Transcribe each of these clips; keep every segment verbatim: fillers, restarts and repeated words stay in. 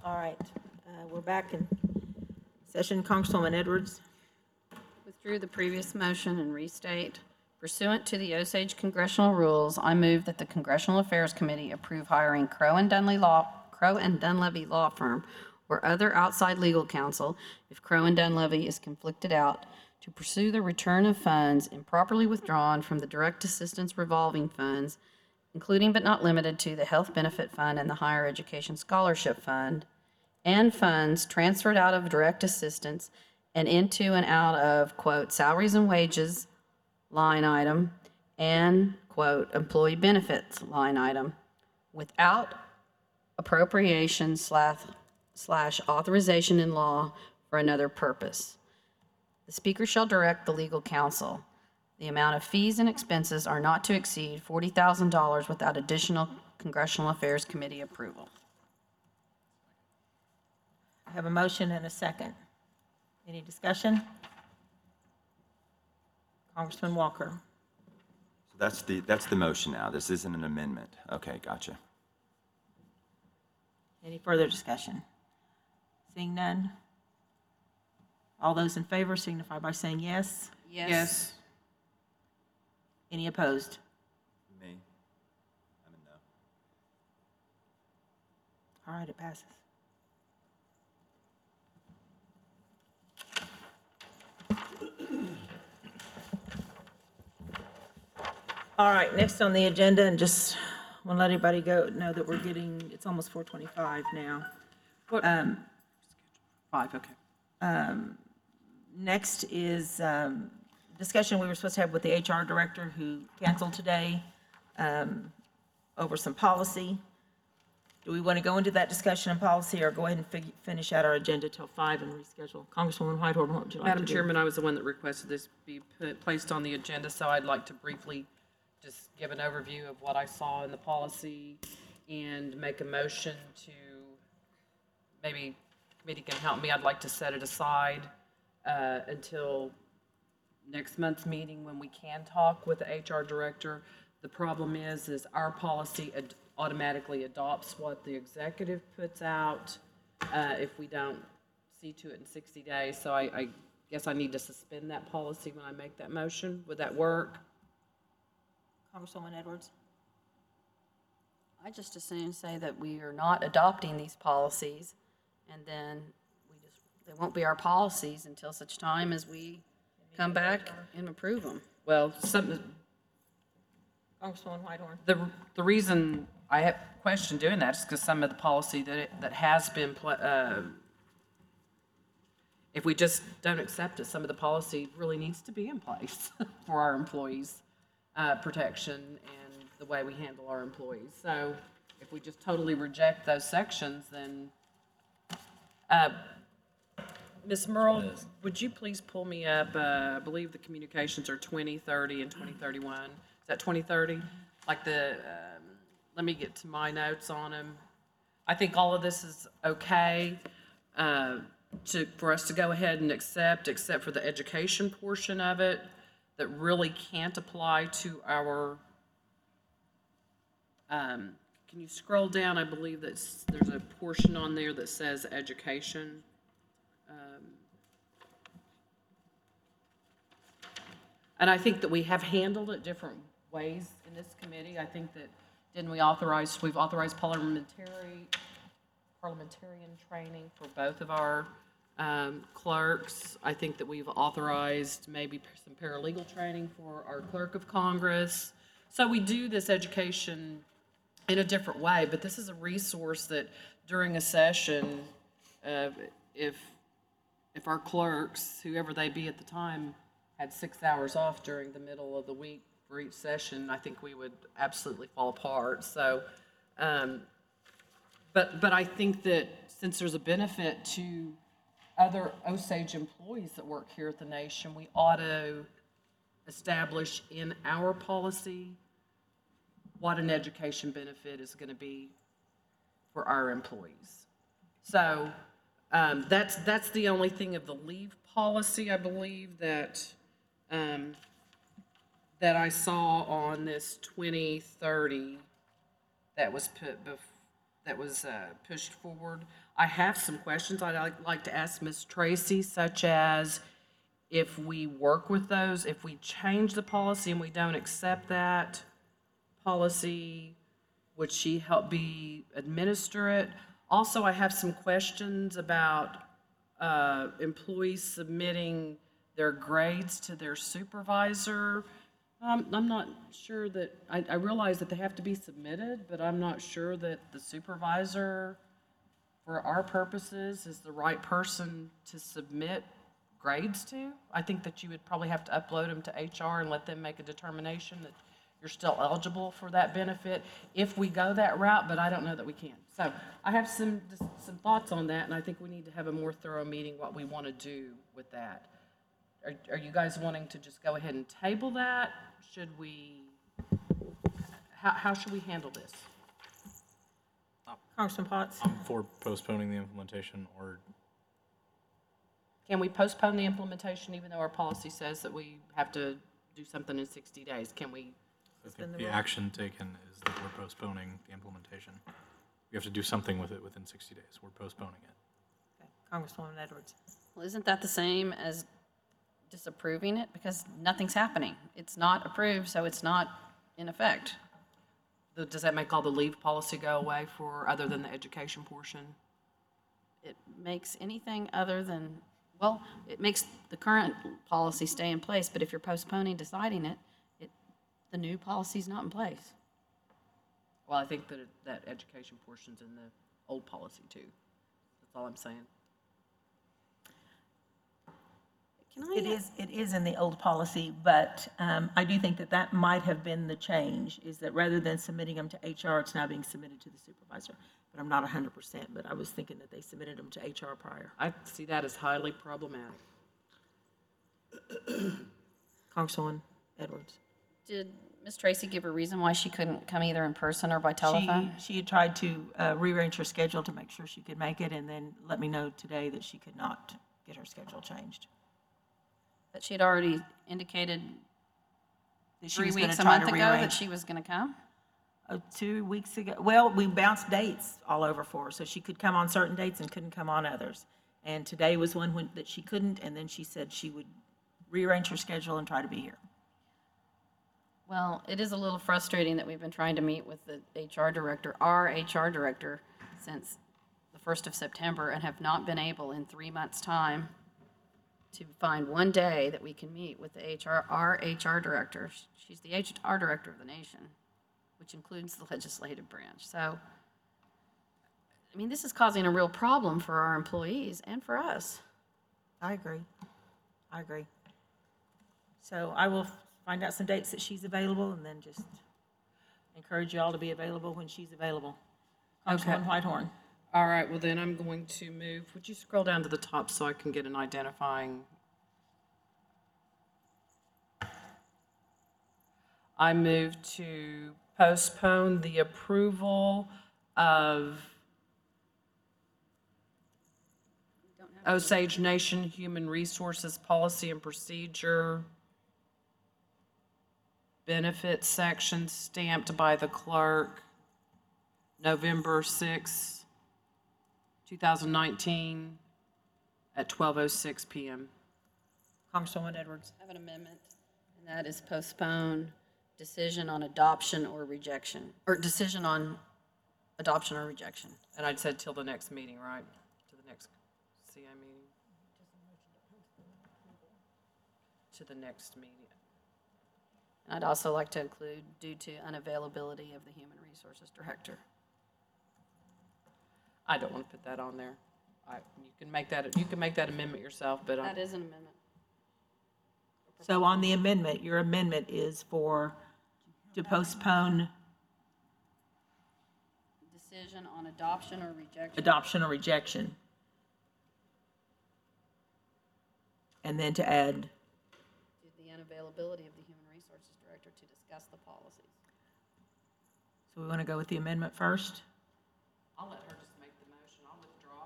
All right, uh, we're back in session. Congresswoman Edwards. Withdrew the previous motion and restate. Pursuant to the Osage congressional rules, I move that the Congressional Affairs Committee approve hiring Crow and Dunlevy Law, Crow and Dunlevy Law Firm or other outside legal counsel if Crow and Dunlevy is conflicted out to pursue the return of funds improperly withdrawn from the Direct Assistance Revolving Funds, including but not limited to the Health Benefit Fund and the Higher Education Scholarship Fund, and funds transferred out of direct assistance and into and out of, quote, salaries and wages line item and, quote, employee benefits line item without appropriation slash, slash authorization in law for another purpose. The Speaker shall direct the legal counsel. The amount of fees and expenses are not to exceed forty thousand dollars without additional Congressional Affairs Committee approval. I have a motion and a second. Any discussion? Congressman Walker. So that's the, that's the motion now. This isn't an amendment. Okay, gotcha. Any further discussion? Seeing none. All those in favor signify by saying yes. Yes. Any opposed? Me? I'm a no. All right, it passes. All right, next on the agenda, and just want to let everybody go, know that we're getting, it's almost four twenty-five now. What? Um, Five, okay. Next is um, discussion we were supposed to have with the H R director who canceled today um, over some policy. Do we want to go into that discussion and policy or go ahead and fig- finish out our agenda till five and reschedule? Congresswoman Whitehorn, what would you like to Madam do? Chairman, I was the one that requested this be put, placed on the agenda, so I'd like to briefly just give an overview of what I saw in the policy and make a motion to, maybe committee can help me, I'd like to set it aside uh, until next month's meeting when we can talk with the H R director. The problem is, is our policy ad- automatically adopts what the executive puts out uh, if we don't see to it in sixty days. So I, I guess I need to suspend that policy when I make that motion. Would that work? Congresswoman Edwards? I just as soon say that we are not adopting these policies, and then we just, they won't be our policies until such time as we come back and approve them. Well, some, Congresswoman Whitehorn? the, the reason I have questioned doing that is because some of the policy that, it, that has been, pl- uh, if we just don't accept it, some of the policy really needs to be in place for our employees' uh, protection and the way we handle our employees. So if we just totally reject those sections, then, uh, Miz Merle, would you please pull me up, uh, I believe the communications are twenty thirty and twenty thirty-one. Is that twenty thirty? Like the, um, let me get to my notes on them. I think all of this is okay uh, to, for us to go ahead and accept, except for the education portion of it that really can't apply to our, um, can you scroll down? I believe that there's a portion on there that says education. Um, And I think that we have handled it different ways in this committee. I think that, didn't we authorize, we've authorized parliamentary, parliamentarian training for both of our um, clerks. I think that we've authorized maybe some paralegal training for our clerk of Congress. So we do this education in a different way, but this is a resource that during a session, uh, if, if our clerks, whoever they be at the time, had six hours off during the middle of the week for each session, I think we would absolutely fall apart. So, um, but, but I think that since there's a benefit to other Osage employees that work here at the nation, we ought to establish in our policy what an education benefit is going to be for our employees. So um, that's, that's the only thing of the leave policy, I believe, that Um, that I saw on this twenty thirty that was put bef- that was uh, pushed forward. I have some questions I'd like- like to ask Miz Tracy, such as if we work with those, if we change the policy and we don't accept that policy, would she help be administer it? Also, I have some questions about uh, employees submitting their grades to their supervisor. Um, I'm not sure that, I, I realize that they have to be submitted, but I'm not sure that the supervisor, for our purposes, is the right person to submit grades to. I think that you would probably have to upload them to H R and let them make a determination that you're still eligible for that benefit if we go that route, but I don't know that we can. So I have some, just some thoughts on that, and I think we need to have a more thorough meeting, what we want to do with that. Are, are you guys wanting to just go ahead and table that? Should we, how, how should we handle this? Congressman Potts? I'm for postponing the implementation or Can we postpone the implementation even though our policy says that we have to do something in sixty days? Can we? I Suspend think the the rule. action taken is that we're postponing the implementation. We have to do something with it within sixty days. We're postponing it. Okay, Congresswoman Edwards. Well, isn't that the same as disapproving it? Because nothing's happening. It's not approved, so it's not in effect. The- Does that make all the leave policy go away for, other than the education portion? It makes anything other than, well, it makes the current policy stay in place, but if you're postponing deciding it, it, the new policy's not in place. Well, I think that, it- that education portion's in the old policy too. That's all I'm saying. Can I? It is, it is in the old policy, but um, I do think that that might have been the change, is that rather than submitting them to H R, it's now being submitted to the supervisor. But I'm not one hundred percent, but I was thinking that they submitted them to H R prior. I see that as highly problematic. Congresswoman Edwards. Did Miz Tracy give a reason why she couldn't come either in person or by telephone? She, she had tried to uh, rearrange her schedule to make sure she could make it, and then let me know today that she could not get her schedule changed. But she had already indicated That she three was gonna weeks, a try month to ago, that rearrange. she was going to come? Uh, Two weeks ago, well, we bounced dates all over for her, so she could come on certain dates and couldn't come on others. And today was one when, that she couldn't, and then she said she would rearrange her schedule and try to be here. Well, it is a little frustrating that we've been trying to meet with the H R director, our H R director, since the first of September, and have not been able in three months' time to find one day that we can meet with the H R, our H R director. She's the H R director of the nation, which includes the legislative branch. So, I mean, this is causing a real problem for our employees and for us. I agree. I agree. So I will find out some dates that she's available, and then just encourage you all to be available when she's available. Congresswoman Whitehorn. All right, well then I'm going to move, would you scroll down to the top so I can get an identifying? I move to postpone the approval of Osage Nation Human Resources Policy and Procedure benefit section stamped by the clerk, November sixth, two thousand nineteen, at twelve oh six p.m. Congresswoman Edwards. I have an amendment, and that is postpone decision on adoption or rejection, or decision on adoption or rejection. And I'd said till the next meeting, right? To the next C I meeting? To the next meeting. And I'd also like to include due to unavailability of the Human Resources Director. I don't want to put that on there. I, you can make that, you can make that amendment yourself, but I, That is an amendment. So on the amendment, your amendment is for, to postpone Decision on adoption or rejection. adoption or rejection. And then to add, Due to the unavailability of the Human Resources Director to discuss the policies. so we want to go with the amendment first? I'll let her just make the motion. I'll withdraw.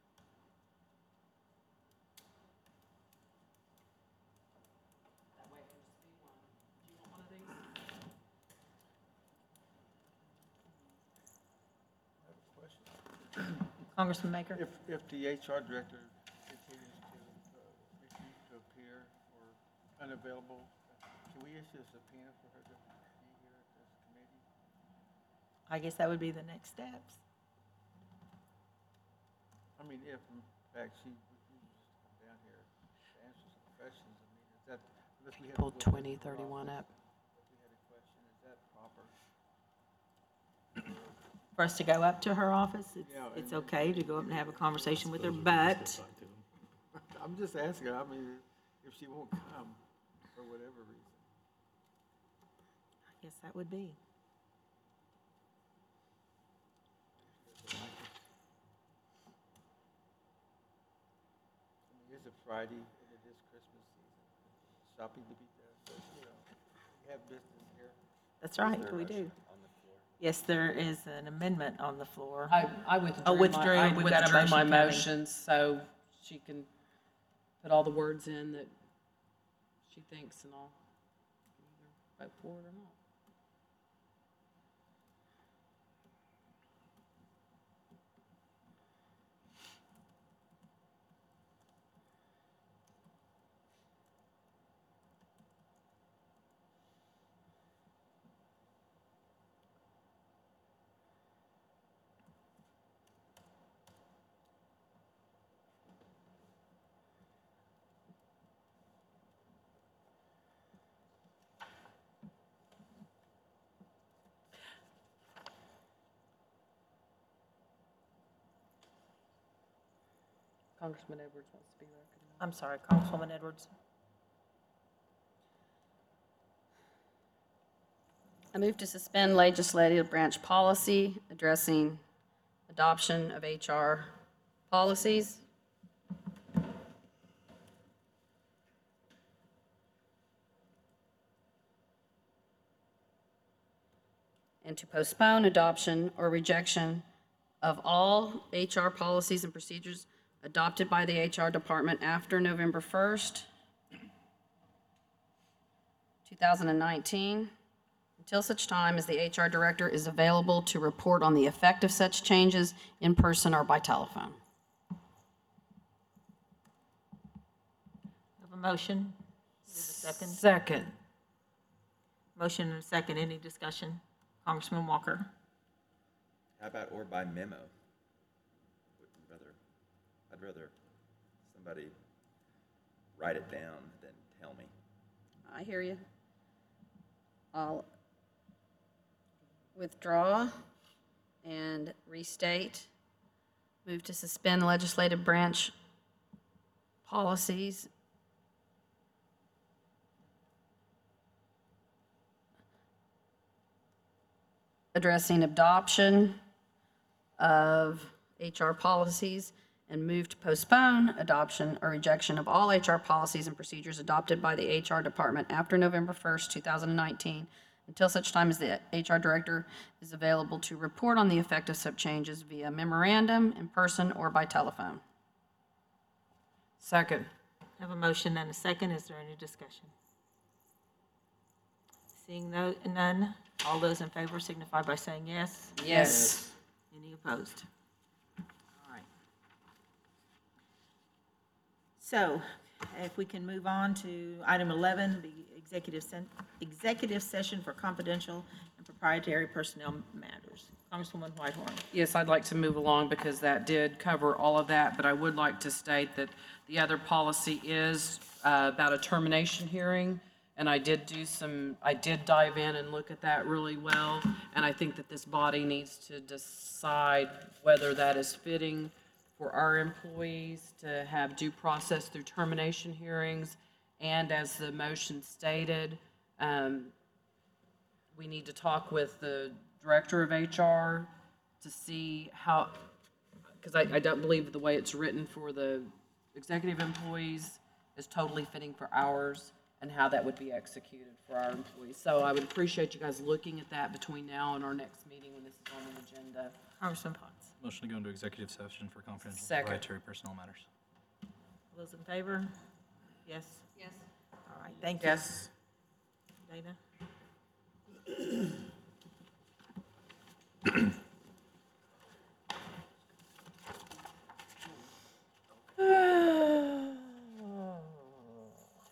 That way it can just be one. Do you want one of these? Congressman Maker? If, if the H R director continues to uh, refuse to appear or unavailable, can we issue a subpoena for her to be here at this committee? I guess that would be the next steps. I mean, if in fact she refuses to come down here to answer some questions, I mean, is that, unless we have. to Pull go to twenty her thirty-one office, up. If we had a question, is that proper? For us to go up to her office, it's, Yeah, it's and- okay to go up and have a conversation with her, but I'm just asking, I mean, if she won't come for whatever reason. I guess that would be. I mean, it's a Friday, and it is Christmas season, shopping to be done, so, you know, we have business here. That's right, we do. Yes, there is an amendment on the floor. I, I withdrew Oh, my, withdrew. I We've got a withdrew my motion coming. motions, so she can put all the words in that she thinks, and I'll either vote for it or not. Congressman Edwards wants to be recognized. I'm sorry, Congresswoman Edwards. I move to suspend legislative branch policy addressing adoption of H R policies. And to postpone adoption or rejection of all H R policies and procedures adopted by the H R department after November first, two thousand nineteen, until such time as the H R director is available to report on the effect of such changes in person or by telephone. Have a motion? Is there a second? Second. Motion and a second. Any discussion? Congressman Walker? How about or by memo? Would rather, I'd rather somebody write it down than tell me. I hear you. I'll withdraw and restate. Move to suspend legislative branch policies addressing adoption of H R policies and move to postpone adoption or rejection of all H R policies and procedures adopted by the H R department after November first, two thousand nineteen, until such time as the H R director is available to report on the effect of such changes via memorandum, in person, or by telephone. Second. Have a motion and a second. Is there any discussion? Seeing no, none, all those in favor signify by saying yes. Yes. Any opposed? All right. So if we can move on to item eleven, the executive sen, executive session for confidential and proprietary personnel matters. Congresswoman Whitehorn. Yes, I'd like to move along because that did cover all of that, but I would like to state that the other policy is uh, about a termination hearing, and I did do some, I did dive in and look at that really well, and I think that this body needs to decide whether that is fitting for our employees to have due process through termination hearings, and as the motion stated, um, we need to talk with the director of H R to see how, because I, I don't believe the way it's written for the executive employees is totally fitting for ours, and how that would be executed for our employees. So I would appreciate you guys looking at that between now and our next meeting when this is on the agenda. Congressman Potts. Motion to go into executive session for confidential Second. proprietary personnel matters. All those in favor? Yes? Yes. All right, thank you. Yes. Dana?